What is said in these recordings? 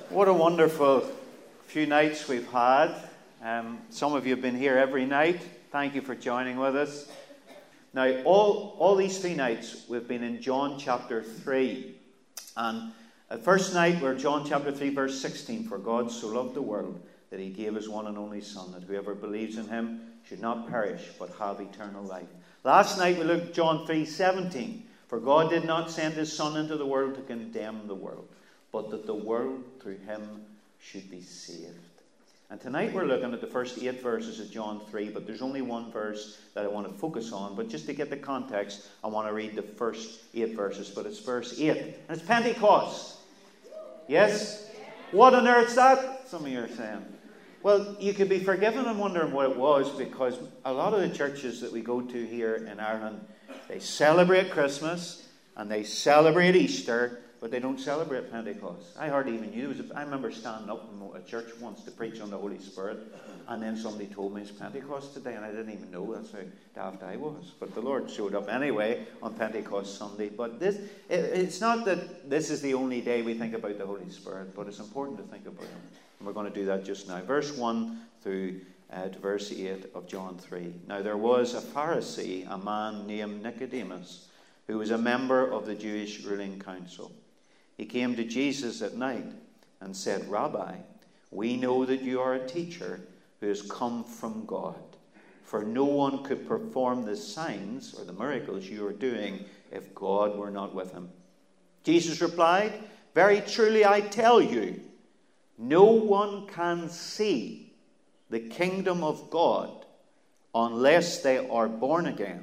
What a wonderful few nights we've had. Some of you have been here every night. Thank you for joining with us. Now, all these 3 nights we've been in John chapter 3. And the first night we're John chapter 3 verse 16. For God so loved the world that he gave his one and only Son, that whoever believes in him should not perish but have eternal life. Last night we looked at John 3:17. For God did not send his Son into the world to condemn the world, but that the world through him should be saved. And tonight we're looking at the first 8 verses of John 3, but there's only one verse that I want to focus on. But just to get the context, I want to read the first 8 verses. But it's verse 8. And it's Pentecost. Yes? What on earth's that? Some of you are saying. Well, you could be forgiven and wondering what it was, because a lot of the churches that we go to here in Ireland, they celebrate Christmas and they celebrate Easter, but they don't celebrate Pentecost. I hardly even knew. I remember standing up in a church once to preach on the Holy Spirit, and then somebody told me it's Pentecost today, and I didn't even know. That's how daft I was. But the Lord showed up anyway on Pentecost Sunday. But it's not that this is the only day we think about the Holy Spirit, but it's important to think about him. And we're going to do that just now. Verse 1 through to verse 8 of John 3. Now there was a Pharisee, a man named Nicodemus, who was a member of the Jewish ruling council. He came to Jesus at night and said, Rabbi, we know that you are a teacher who has come from God, for no one could perform the signs or the miracles you are doing if God were not with him. Jesus replied, very truly I tell you, no one can see the kingdom of God unless they are born again.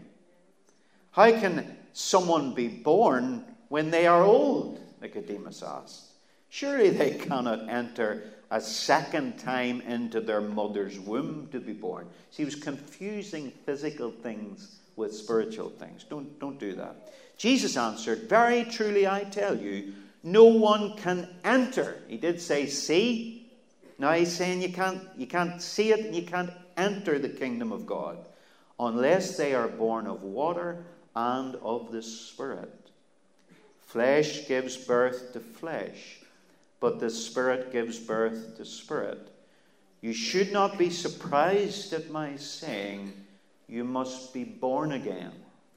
How can someone be born when they are old? Nicodemus asked. Surely they cannot enter a second time into their mother's womb to be born. See, he was confusing physical things with spiritual things. Don't do that. Jesus answered, very truly I tell you, no one can enter. He did say see. Now he's saying you can't see it and you can't enter the kingdom of God unless they are born of water and of the Spirit. Flesh gives birth to flesh, but the Spirit gives birth to spirit. You should not be surprised at my saying, you must be born again.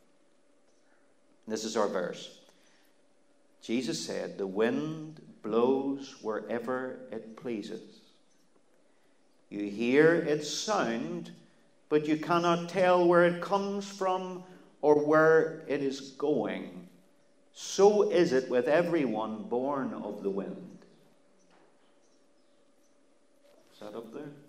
This is our verse. Jesus said, the wind blows wherever it pleases. You hear its sound, but you cannot tell where it comes from or where it is going. So is it with everyone born of the wind. Is that up there? It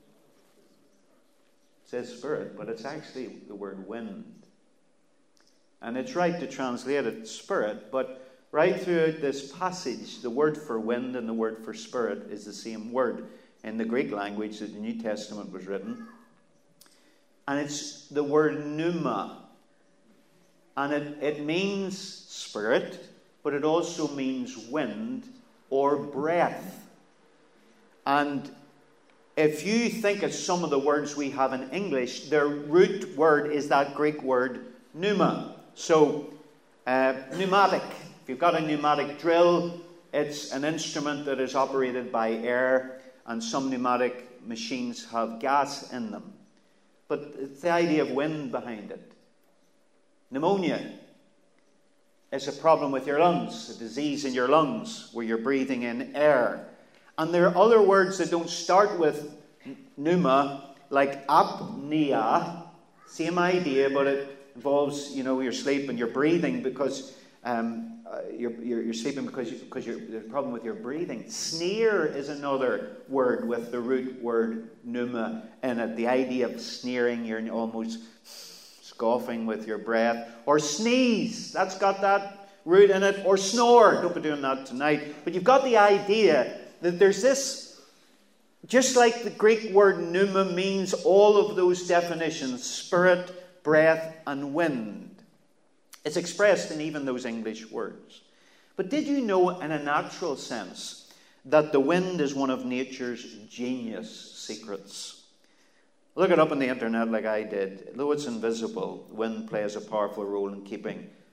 says spirit, but it's actually the word wind. And it's right to translate it spirit, but right throughout this passage, the word for wind and the word for spirit is the same word in the Greek language that the New Testament was written. And it's the word pneuma. And it means spirit, but it also means wind or breath. And if you think of some of the words we have in English, their root word is that Greek word pneuma. So, pneumatic. If you've got a pneumatic drill, it's an instrument that is operated by air, and some pneumatic machines have gas in them. But it's the idea of wind behind it. Pneumonia is a problem with your lungs, a disease in your lungs where you're breathing in air. And there are other words that don't start with pneuma, like apnea, same idea, but it involves, your sleep and your breathing because you're sleeping because there's a problem with your breathing. Sneer is another word with the root word pneuma in it. The idea of sneering, you're almost scoffing with your breath. Or sneeze, that's got that root in it. Or snore, don't be doing that tonight. But you've got the idea that there's this, just like the Greek word pneuma means all of those definitions, spirit, breath, and wind. It's expressed in even those English words. But did you know, in a natural sense, that the wind is one of nature's genius secrets? Look it up on the internet like I did. Though it's invisible, wind plays a powerful role in keeping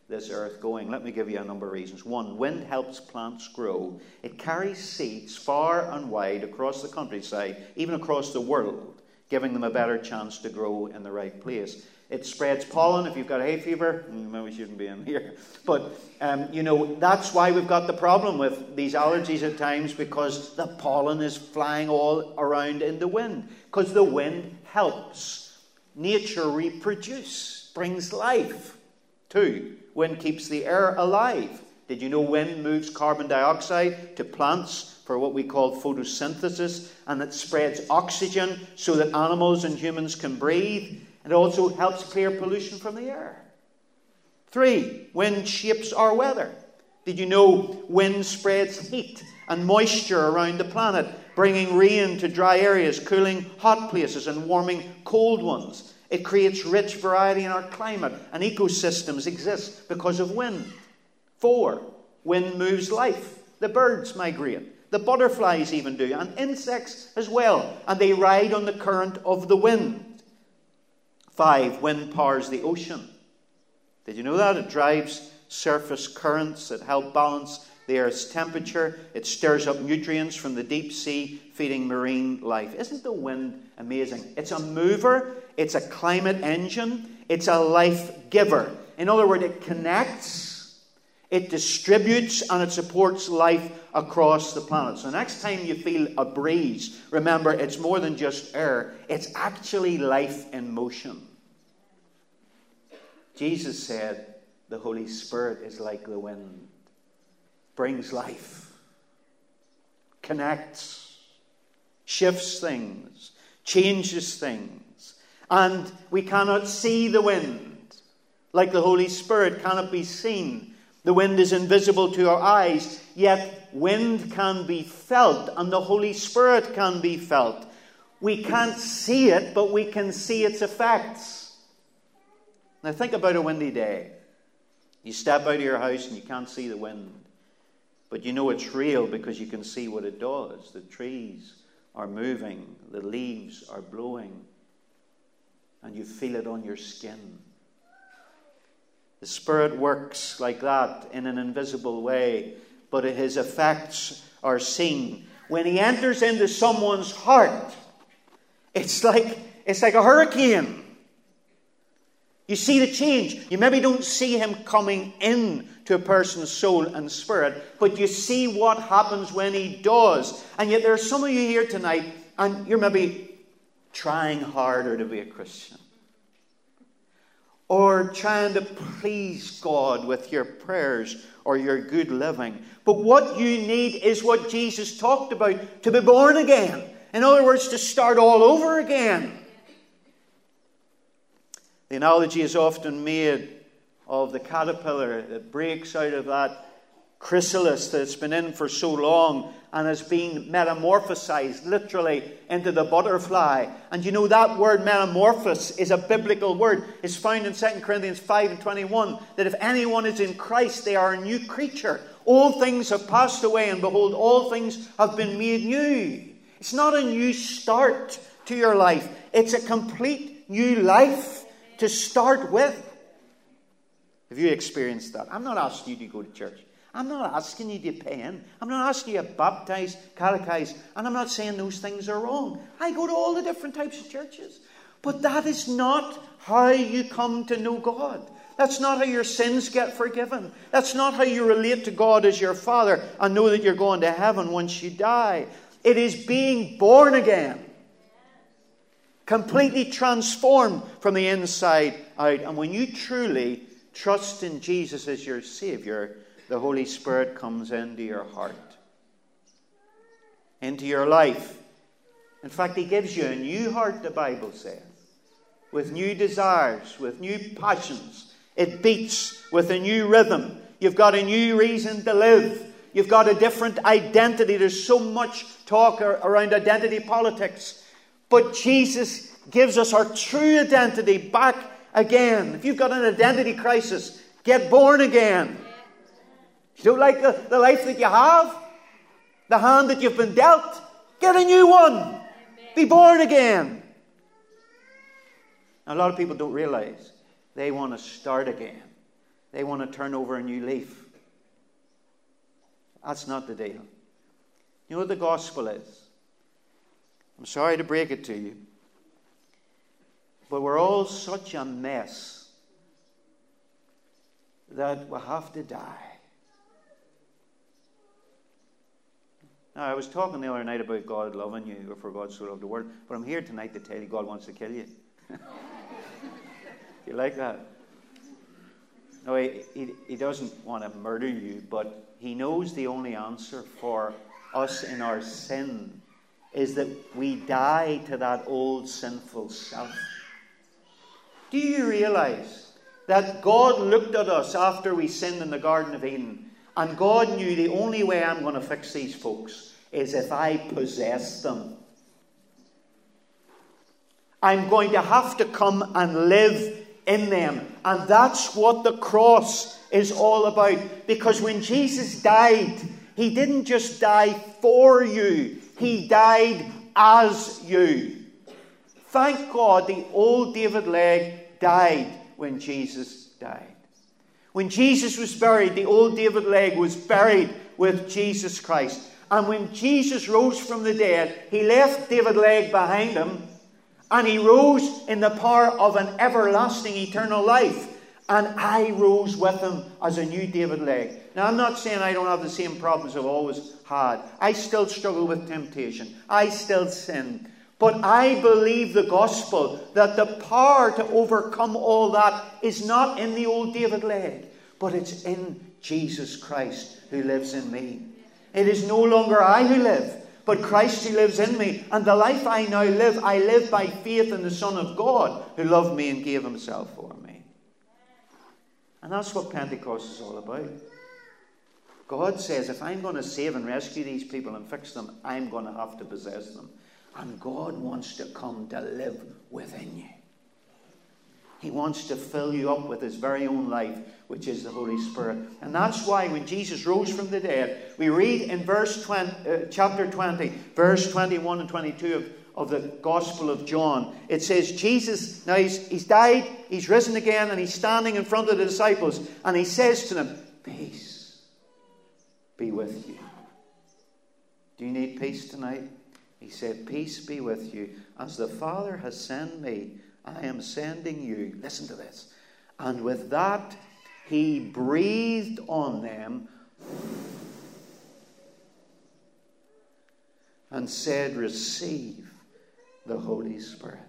this earth going? Let me give you a number of reasons. One, wind helps plants grow. It carries seeds far and wide across the countryside, even across the world, giving them a better chance to grow in the right place. It spreads pollen. If you've got hay fever, maybe we shouldn't be in here. But, that's why we've got the problem with these allergies at times, because the pollen is flying all around in the wind. Because the wind helps nature reproduce, brings life. 2, wind keeps the air alive. Did you know wind moves carbon dioxide to plants for what we call photosynthesis, and it spreads oxygen so that animals and humans can breathe? It also helps clear pollution from the air. 3, wind shapes our weather. Did you know wind spreads heat and moisture around the planet, bringing rain to dry areas, cooling hot places and warming cold ones? It creates rich variety in our climate, and ecosystems exist because of wind. 4, wind moves life. The birds migrate. The butterflies even do, and insects as well, and they ride on the current of the wind. 5, wind powers the ocean. Did you know that? It drives surface currents that help balance the Earth's temperature. It stirs up nutrients from the deep sea, feeding marine life. Isn't the wind amazing? It's a mover. It's a climate engine. It's a life giver. In other words, it connects, it distributes, and it supports life across the planet. So next time you feel a breeze, remember, it's more than just air. It's actually life in motion. Jesus said the Holy Spirit is like the wind. Brings life. Connects. Shifts things. Changes things. And we cannot see the wind. Like the Holy Spirit cannot be seen. The wind is invisible to our eyes. Yet wind can be felt. And the Holy Spirit can be felt. We can't see it, but we can see its effects. Now think about a windy day. You step out of your house and you can't see the wind. But you know it's real because you can see what it does. The trees are moving. The leaves are blowing. And you feel it on your skin. The Spirit works like that in an invisible way. But his effects are seen. When he enters into someone's heart, it's like a hurricane. You see the change. You maybe don't see him coming in to a person's soul and spirit, but you see what happens when he does. And yet there are some of you here tonight, and you're maybe trying harder to be a Christian. Or trying to please God with your prayers or your good living. But what you need is what Jesus talked about, to be born again. In other words, to start all over again. The analogy is often made of the caterpillar that breaks out of that chrysalis that's been in for so long and has been metamorphosized literally into the butterfly. And you know that word metamorphos is a biblical word. It's found in 2 Corinthians 5:21 that if anyone is in Christ, they are a new creature. All things have passed away, and behold, all things have been made new. It's not a new start to your life. It's a complete new life to start with. Have you experienced that? I'm not asking you to go to church. I'm not asking you to pay in. I'm not asking you to baptize, catechize. And I'm not saying those things are wrong. I go to all the different types of churches. But that is not how you come to know God. That's not how your sins get forgiven. That's not how you relate to God as your Father and know that you're going to heaven once you die. It is being born again. Completely transformed from the inside out. And when you truly trust in Jesus as your Savior, the Holy Spirit comes into your heart, into your life. In fact, He gives you a new heart, the Bible says, with new desires, with new passions. It beats with a new rhythm. You've got a new reason to live. You've got a different identity. There's so much talk around identity politics. But Jesus gives us our true identity back again. If you've got an identity crisis, get born again. You don't like the life that you have, the hand that you've been dealt, get a new one. Be born again. Now, a lot of people don't realize they want to start again. they want to turn over a new leaf. That's not the deal. You know what the gospel is? I'm sorry to break it to you, but we're all such a mess that we have to die. Now, I was talking the other night about God loving you, or for God so loved the world, but I'm here tonight to tell you God wants to kill you. You like that? No, he doesn't want to murder you, but he knows the only answer for us in our sin is that we die to that old sinful self. Do you realize that God looked at us after we sinned in the Garden of Eden, and God knew the only way I'm going to fix these folks is if I possess them. I'm going to have to come and live in them. And that's what the cross is all about. Because when Jesus died, he didn't just die for you. He died as you. Thank God the old David leg died when Jesus died. When Jesus was buried, the old David leg was buried with Jesus Christ. And when Jesus rose from the dead, he left David leg behind him, and he rose in the power of an everlasting eternal life. And I rose with him as a new David leg. Now, I'm not saying I don't have the same problems I've always had. I still struggle with temptation. I still sin. But I believe the gospel that the power to overcome all that is not in the old David leg, but it's in Jesus Christ who lives in me. It is no longer I who live, but Christ who lives in me. And the life I now live, I live by faith in the Son of God who loved me and gave himself for me. And that's what Pentecost is all about. God says, if I'm going to save and rescue these people and fix them, I'm going to have to possess them. And God wants to come to live within you. He wants to fill you up with his very own life, which is the Holy Spirit. And that's why when Jesus rose from the dead, we read in chapter 20, verse 21 and 22 of the Gospel of John. It says Jesus, now he's died, he's risen again, and he's standing in front of the disciples. And he says to them, peace be with you. Do you need peace tonight? He said, peace be with you. As the Father has sent me, I am sending you. Listen to this. And with that, he breathed on them and said, receive the Holy Spirit.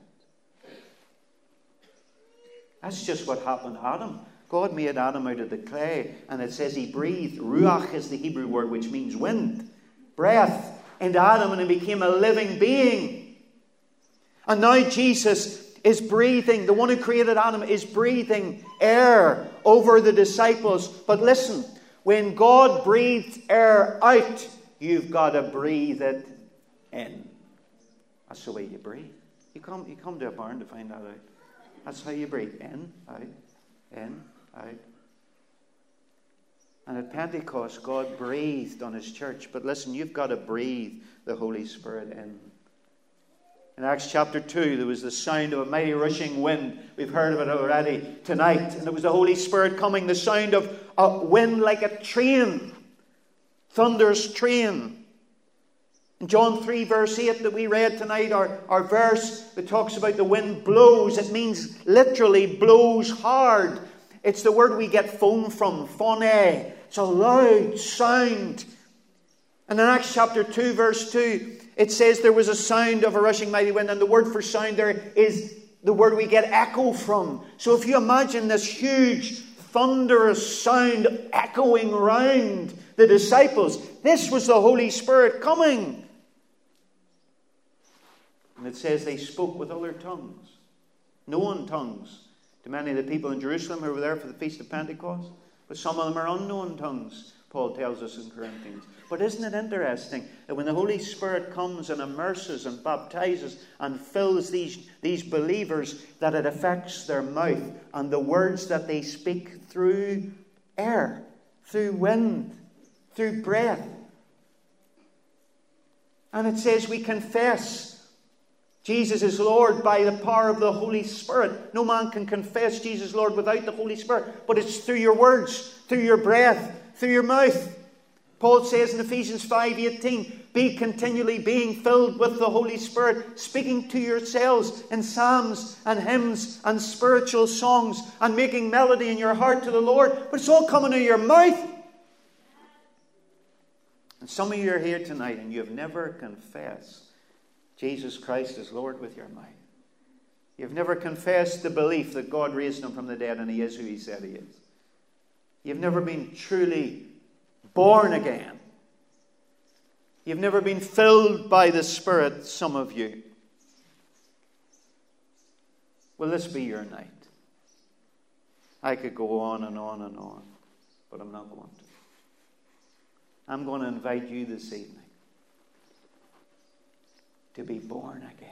That's just what happened to Adam. God made Adam out of the clay, and it says he breathed. Ruach is the Hebrew word which means wind, breath, into Adam, and he became a living being. And now Jesus is breathing, the one who created Adam is breathing air over the disciples. But listen, when God breathes air out, you've got to breathe it in. That's the way you breathe. You come to a barn to find that out. That's how you breathe. In, out, in, out. And at Pentecost, God breathed on his church. But listen, you've got to breathe the Holy Spirit in. In Acts chapter 2, there was the sound of a mighty rushing wind. We've heard of it already tonight. And it was the Holy Spirit coming, the sound of a wind like a train. Thunderous train. In John 3 verse 8 that we read tonight, our verse that talks about the wind blows. It means literally blows hard. It's the word we get phone from, phone. It's a loud sound. And in Acts chapter 2 verse 2, it says there was a sound of a rushing mighty wind. And the word for sound there is the word we get echo from. So if you imagine this huge thunderous sound echoing round the disciples, this was the Holy Spirit coming. And it says they spoke with other tongues, known tongues, to many of the people in Jerusalem who were there for the Feast of Pentecost. But some of them are unknown tongues, Paul tells us in Corinthians. But isn't it interesting that when the Holy Spirit comes and immerses and baptizes and fills these believers, that it affects their mouth and the words that they speak through air, through wind, through breath. And it says we confess. Jesus is Lord by the power of the Holy Spirit. No man can confess Jesus Lord without the Holy Spirit. But it's through your words, through your breath, through your mouth. Paul says in Ephesians 5:18, be continually being filled with the Holy Spirit, speaking to yourselves in psalms and hymns and spiritual songs and making melody in your heart to the Lord. But it's all coming out of your mouth. And some of you are here tonight and you have never confessed Jesus Christ is Lord with your mouth. You've never confessed the belief that God raised him from the dead and he is who he said he is. You've never been truly born again. You've never been filled by the Spirit, some of you. Will this be your night? I could go on and on and on, but I'm not going to. I'm going to invite you this evening to be born again.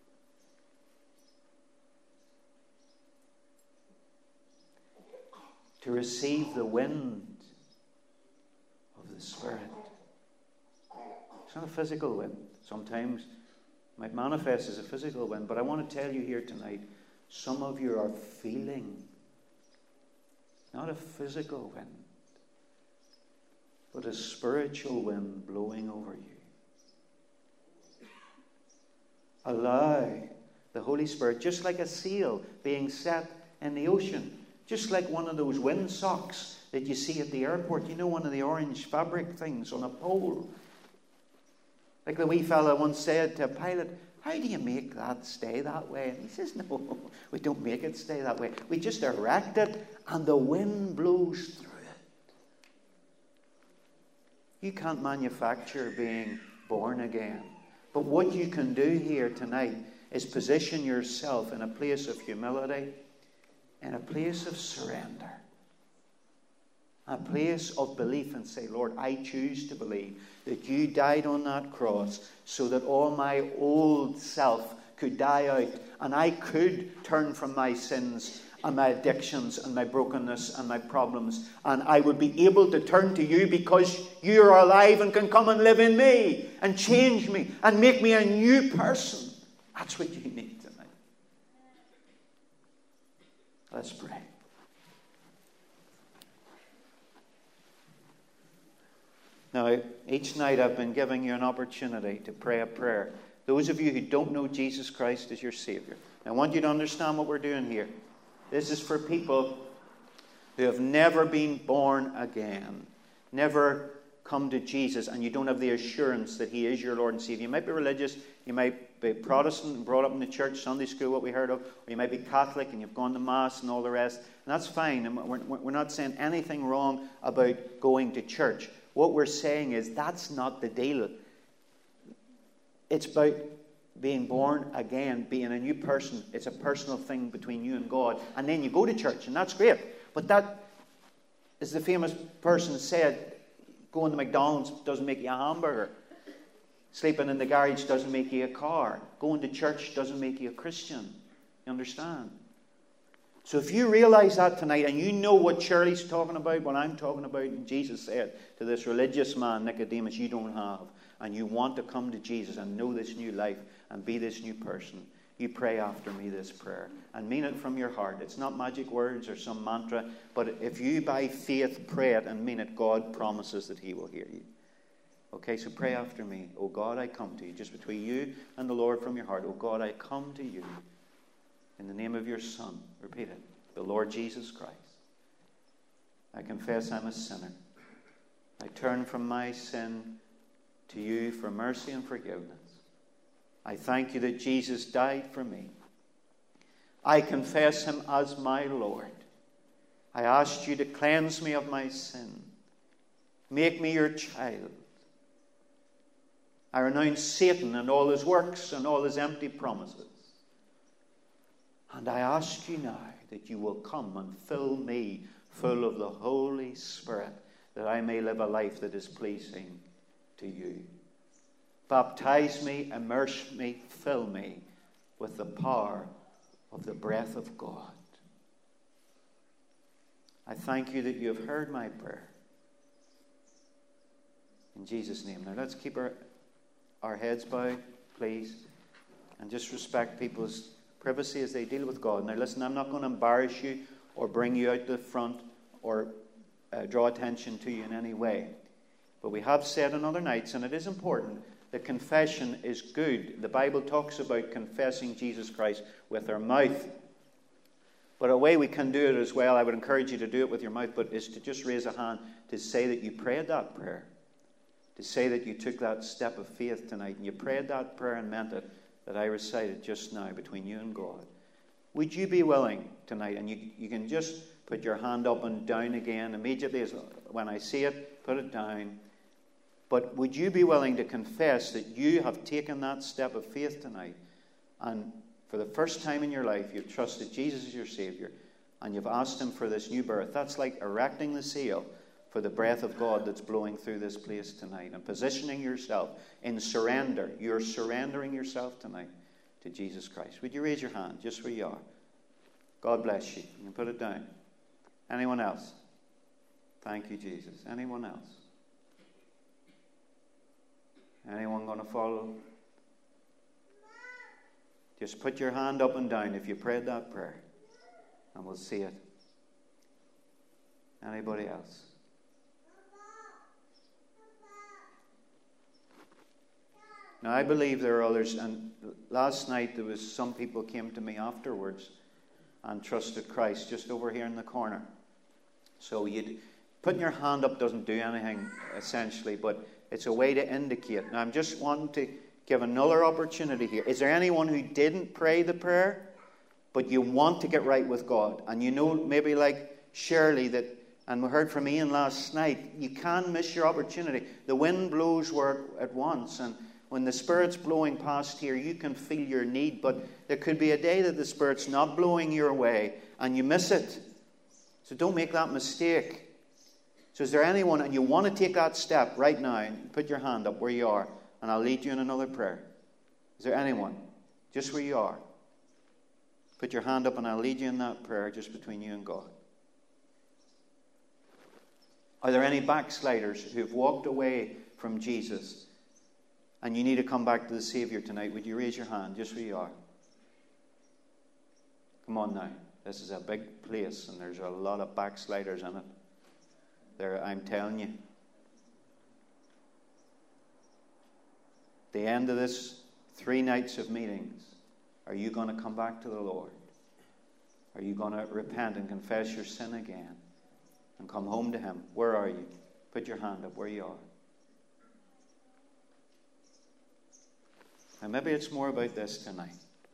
To receive the wind of the Spirit. It's not a physical wind. Sometimes it might manifest as a physical wind, but I want to tell you here tonight, some of you are feeling not a physical wind, but a spiritual wind blowing over you. Allow the Holy Spirit, just like a sail being set in the ocean, just like one of those windsocks that you see at the airport. You know, one of the orange fabric things on a pole. Like the wee fella once said to a pilot, how do you make that stay that way? And he says, no, we don't make it stay that way. We just erect it and the wind blows through it. You can't manufacture being born again. But what you can do here tonight is position yourself in a place of humility, in a place of surrender, a place of belief, and say, Lord, I choose to believe that you died on that cross so that all my old self could die out and I could turn from my sins and my addictions and my brokenness and my problems, and I would be able to turn to you because you are alive and can come and live in me and change me and make me a new person. That's what you need tonight. Let's pray. Now, each night I've been giving you an opportunity to pray a prayer. Those of you who don't know Jesus Christ as your Savior, I want you to understand what we're doing here. This is for people who have never been born again, never come to Jesus, and you don't have the assurance that he is your Lord and Savior. You might be religious, you might be Protestant and brought up in the church, Sunday school, what we heard of, or you might be Catholic and you've gone to Mass and all the rest, and that's fine. And we're not saying anything wrong about going to church. What we're saying is that's not the deal. It's about being born again, being a new person. It's a personal thing between you and God. And then you go to church, and that's great. But that, as the famous person said, going to McDonald's doesn't make you a hamburger. Sleeping in the garage doesn't make you a car. Going to church doesn't make you a Christian. You understand? So if you realize that tonight, and you know what Shirley's talking about, what I'm talking about, and Jesus said to this religious man, Nicodemus, you don't have, and you want to come to Jesus and know this new life and be this new person, you pray after me this prayer and mean it from your heart. It's not magic words or some mantra, but if you by faith pray it and mean it, God promises that he will hear you. Okay, so pray after me. Oh God, I come to you, just between you and the Lord from your heart. Oh God, I come to you in the name of your Son. Repeat it. The Lord Jesus Christ. I confess I'm a sinner. I turn from my sin to you for mercy and forgiveness. I thank you that Jesus died for me. I confess him as my Lord. I ask you to cleanse me of my sin. Make me your child. I renounce Satan and all his works and all his empty promises. And I ask you now that you will come and fill me full of the Holy Spirit, that I may live a life that is pleasing to you. Baptize me, immerse me, fill me with the power of the breath of God. I thank you that you have heard my prayer. In Jesus' name. Now let's keep our heads bowed, please. and just respect people's privacy as they deal with God. Now listen, I'm not going to embarrass you or bring you out to the front or draw attention to you in any way. But we have said on other nights, and it is important, that confession is good. The Bible talks about confessing Jesus Christ with our mouth. But a way we can do it as well, I would encourage you to do it with your mouth, but is to just raise a hand to say that you prayed that prayer. To say that you took that step of faith tonight and you prayed that prayer and meant it, that I recited just now between you and God. Would you be willing tonight, and you can just put your hand up and down again immediately when I see it, put it down. But would you be willing to confess that you have taken that step of faith tonight, and for the first time in your life you've trusted Jesus as your Savior and you've asked Him for this new birth? That's like erecting the seal for the breath of God that's blowing through this place tonight and positioning yourself in surrender. You're surrendering yourself tonight to Jesus Christ. Would you raise your hand just where you are? God bless you. You can put it down. Anyone else? Thank you, Jesus. Anyone else? Anyone going to follow? Just put your hand up and down if you prayed that prayer, and we'll see it. Anybody else? Now, I believe there are others, and last night there was some people came to me afterwards and trusted Christ just over here in the corner. So putting your hand up doesn't do anything, essentially, but it's a way to indicate. Now, I'm just wanting to give another opportunity here. Is there anyone who didn't pray the prayer, but you want to get right with God? And you know, maybe like Shirley, and we heard from Ian last night, you can miss your opportunity. The wind blows where it wants, and when the Spirit's blowing past here, you can feel your need, but there could be a day that the Spirit's not blowing your way, and you miss it. So don't make that mistake. So is there anyone, and you want to take that step right now, and put your hand up where you are, and I'll lead you in another prayer. Is there anyone? Just where you are. Put your hand up and I'll lead you in that prayer just between you and God. Are there any backsliders who've walked away from Jesus and you need to come back to the Savior tonight? Would you raise your hand just where you are? Come on now. This is a big place and there's a lot of backsliders in it. I'm telling you. The end of this 3 nights of meetings, are you going to come back to the Lord? Are you going to repent and confess your sin again and come home to Him? Where are you? Put your hand up where you are. And maybe it's more about this tonight.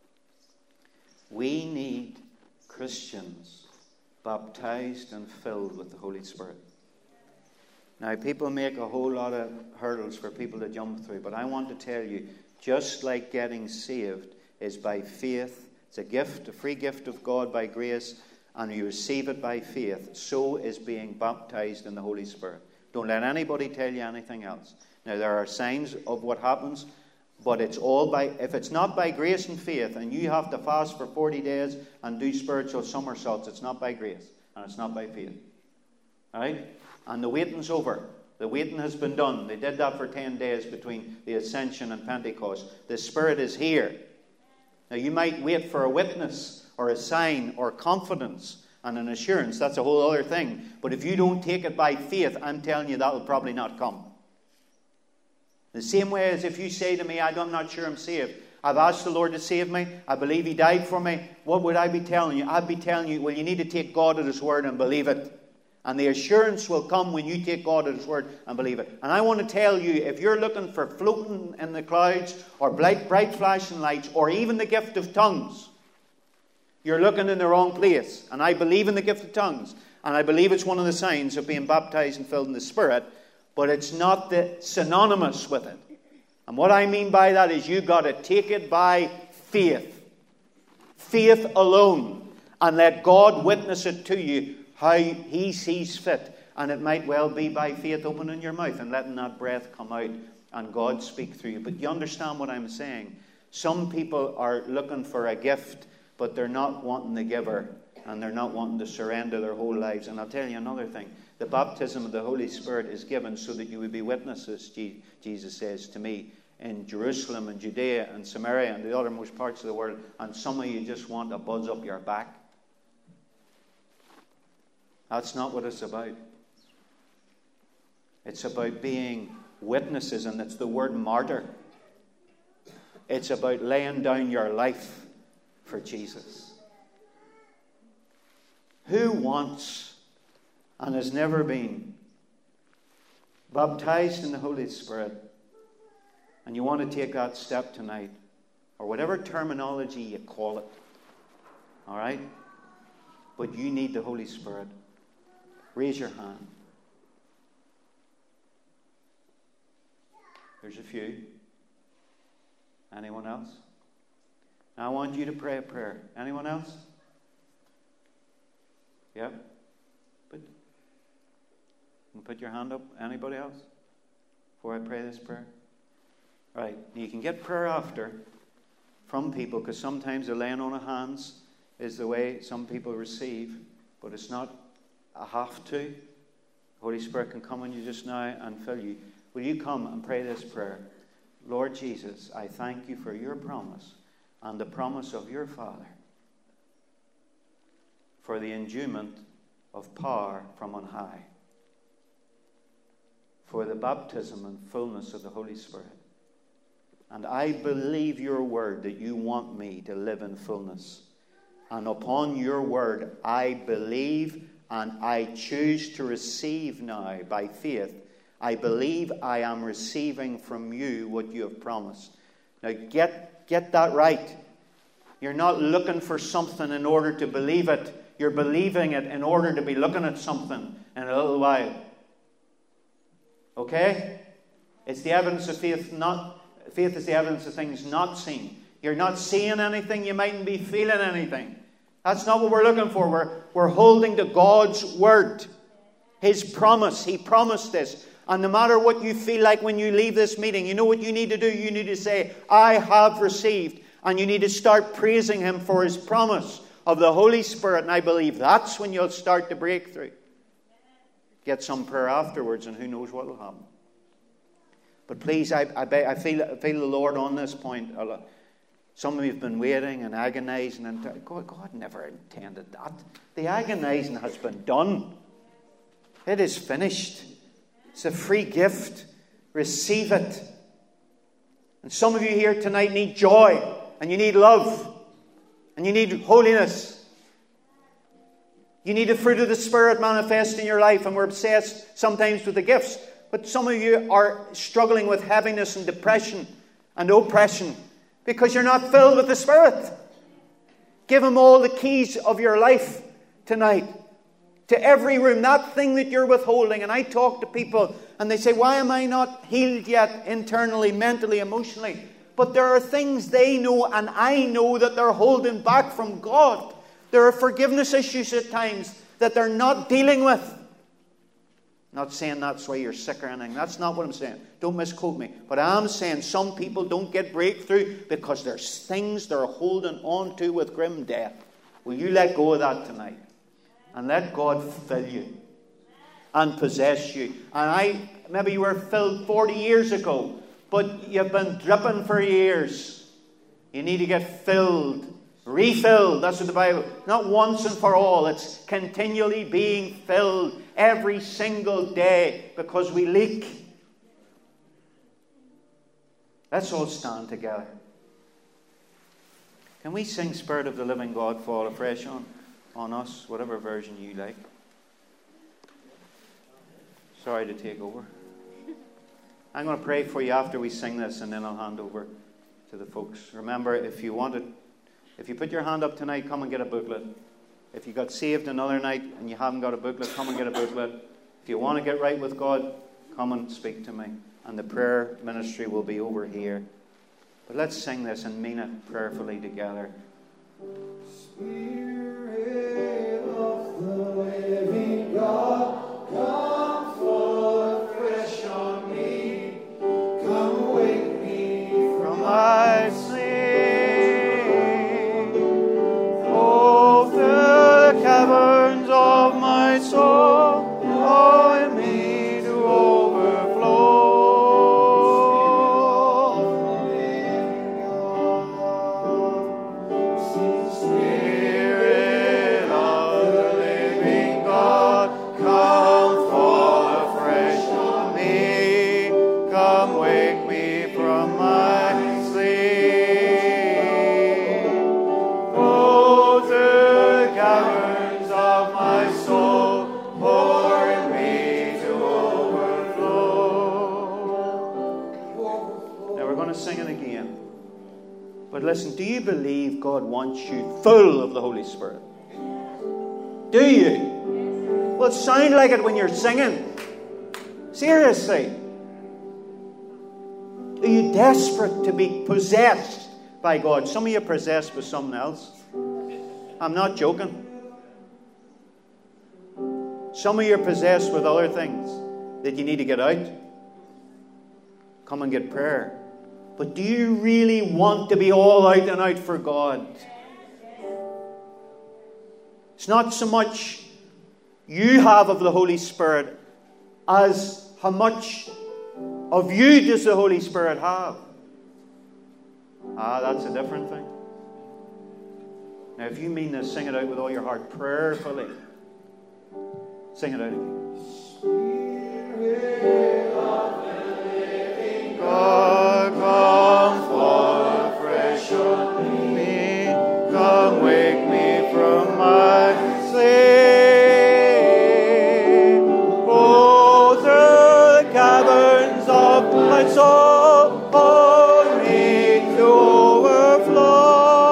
We need Christians baptized and filled with the Holy Spirit. Now, people make a whole lot of hurdles for people to jump through, but I want to tell you, just like getting saved is by faith, it's a gift, a free gift of God by grace, and you receive it by faith, so is being baptized in the Holy Spirit. Don't let anybody tell you anything else. Now, there are signs of what happens, but it's all by, if it's not by grace and faith, and you have to fast for 40 days and do spiritual somersaults, it's not by grace, and it's not by faith. All right? And the waiting's over. The waiting has been done. They did that for 10 days between the Ascension and Pentecost. The Spirit is here. Now, you might wait for a witness or a sign or confidence and an assurance. That's a whole other thing. But if you don't take it by faith, I'm telling you that will probably not come. The same way as if you say to me, I'm not sure I'm saved. I've asked the Lord to save me. I believe He died for me. What would I be telling you? I'd be telling you, well, you need to take God at His word and believe it. And the assurance will come when you take God at His word and believe it. And I want to tell you, if you're looking for floating in the clouds or bright flashing lights or even the gift of tongues, you're looking in the wrong place. And I believe in the gift of tongues. And I believe it's one of the signs of being baptized and filled in the Spirit. But it's not synonymous with it. And what I mean by that is you've got to take it by faith. Faith alone. And let God witness it to you how He sees fit. And it might well be by faith opening your mouth and letting that breath come out and God speak through you. But you understand what I'm saying? Some people are looking for a gift, but they're not wanting the giver. And they're not wanting to surrender their whole lives. And I'll tell you another thing. The baptism of the Holy Spirit is given so that you would be witnesses, Jesus says to me. in Jerusalem and Judea and Samaria and the othermost parts of the world, and some of you just want a buzz up your back. That's not what it's about. It's about being witnesses, and it's the word martyr. It's about laying down your life for Jesus. Who wants and has never been baptized in the Holy Spirit, and you want to take that step tonight, or whatever terminology you call it, all right? But you need the Holy Spirit. Raise your hand. There's a few. Anyone else? Now I want you to pray a prayer. Anyone else? Yeah? Put your hand up. Anybody else? Before I pray this prayer? Right. You can get prayer after from people, because sometimes the laying on of hands is the way some people receive, but it's not a have to. The Holy Spirit can come on you just now and fill you. Will you come and pray this prayer? Lord Jesus, I thank you for your promise and the promise of your Father for the endowment of power from on high, for the baptism and fullness of the Holy Spirit. And I believe your word that you want me to live in fullness. And upon your word I believe, and I choose to receive now by faith. I believe I am receiving from you what you have promised. Now get that right. You're not looking for something in order to believe it. You're believing it in order to be looking at something in a little while. Okay? It's the evidence of faith. Faith is the evidence of things not seen. You're not seeing anything. You mightn't be feeling anything. That's not what we're looking for. We're holding to God's word. His promise. He promised this. And no matter what you feel like when you leave this meeting, you know what you need to do? You need to say, I have received. And you need to start praising Him for His promise of the Holy Spirit. And I believe that's when you'll start to break through. Get some prayer afterwards, and who knows what will happen. But please, I feel the Lord on this point. Some of you have been waiting and agonizing, and God never intended that. The agonizing has been done. It is finished. It's a free gift. Receive it. And some of you here tonight need joy, and you need love, and you need holiness. You need the fruit of the Spirit manifest in your life, and we're obsessed sometimes with the gifts. But some of you are struggling with heaviness and depression and oppression because you're not filled with the Spirit. Give Him all the keys of your life tonight. To every room, that thing that you're withholding. And I talk to people and they say, why am I not healed yet internally, mentally, emotionally? But there are things they know and I know that they're holding back from God. There are forgiveness issues at times that they're not dealing with. Not saying that's why you're sick or anything. That's not what I'm saying. Don't misquote me. But I am saying some people don't get breakthrough because there's things they're holding on to with grim death. Will you let go of that tonight? And let God fill you and possess you. And maybe you were filled 40 years ago, but you've been dripping for years. You need to get filled. Refilled. That's what the Bible, not once and for all. It's continually being filled every single day because we leak. Let's all stand together. Can we sing Spirit of the Living God fall afresh on us, whatever version you like? Sorry to take over. I'm going to pray for you after we sing this, and then I'll hand over to the folks. Remember, if you put your hand up tonight, come and get a booklet. If you got saved another night and you haven't got a booklet, come and get a booklet. If you want to get right with God, come and speak to me. And the prayer ministry will be over here. But let's sing this and mean it prayerfully together. Spirit of the living God, come fall fresh on me. Come wake me from my sleep. Caverns of my soul, oh, in me to overflow. Now we're going to sing it again. But listen, do you believe God wants you full of the Holy Spirit? Do you? Well, it sounds like it when you're singing. Seriously. Are you desperate to be possessed by God? Some of you are possessed with something else. I'm not joking. Some of you are possessed with other things that you need to get out. Come and get prayer. But do you really want to be all out and out for God? It's not so much you have of the Holy Spirit as how much of you does the Holy Spirit have. That's a different thing. Now, if you mean to sing it out with all your heart, prayerfully, sing it out again. Spirit of the living God, come fall fresh on me. Come wake me from my sleep. Oh, through the caverns of my soul, hold me to overflow.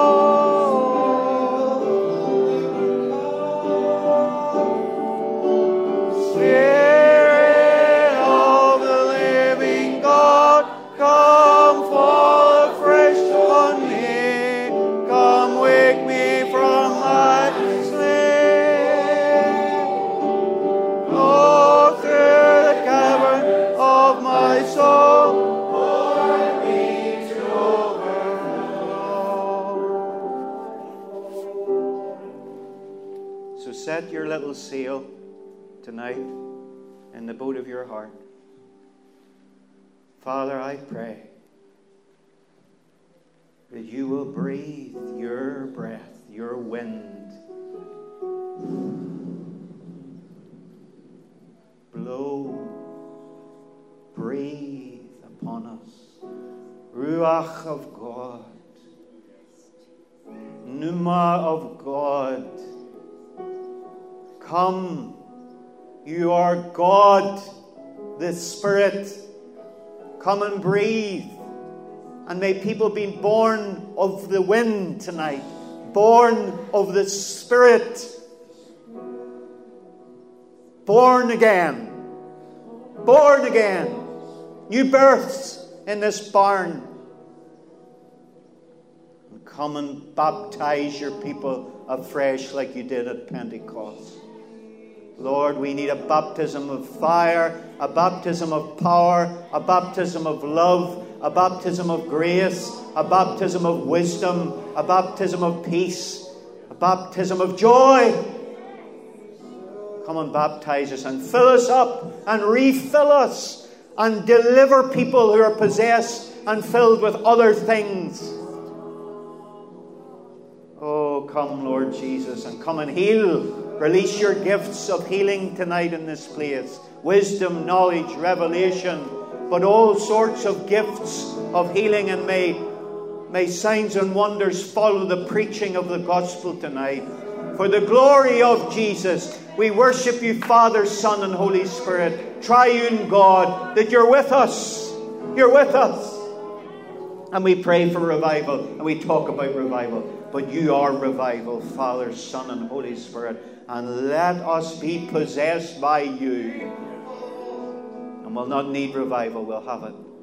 Set your little sail tonight in the boat of your heart. Father, I pray that you will breathe your breath, your wind. Blow, breathe upon us. Ruach of God. Pneuma of God. Come, you are God, the Spirit. Come and breathe. And may people be born of the wind tonight, born of the Spirit, born again, new births in this barn. And come and baptize your people afresh like you did at Pentecost. Lord, we need a baptism of fire, a baptism of power, a baptism of love, a baptism of grace, a baptism of wisdom, a baptism of peace, a baptism of joy. Come and baptize us and fill us up and refill us and deliver people who are possessed and filled with other things. Oh, come, Lord Jesus, and come and heal. Release your gifts of healing tonight in this place. Wisdom, knowledge, revelation, but all sorts of gifts of healing. And may signs and wonders follow the preaching of the gospel tonight. For the glory of Jesus, we worship you, Father, Son, and Holy Spirit. Triune God, that you're with us. You're with us. And we pray for revival, and we talk about revival. But you are revival, Father, Son, and Holy Spirit. And let us be possessed by you. And we'll not need revival, we'll have it.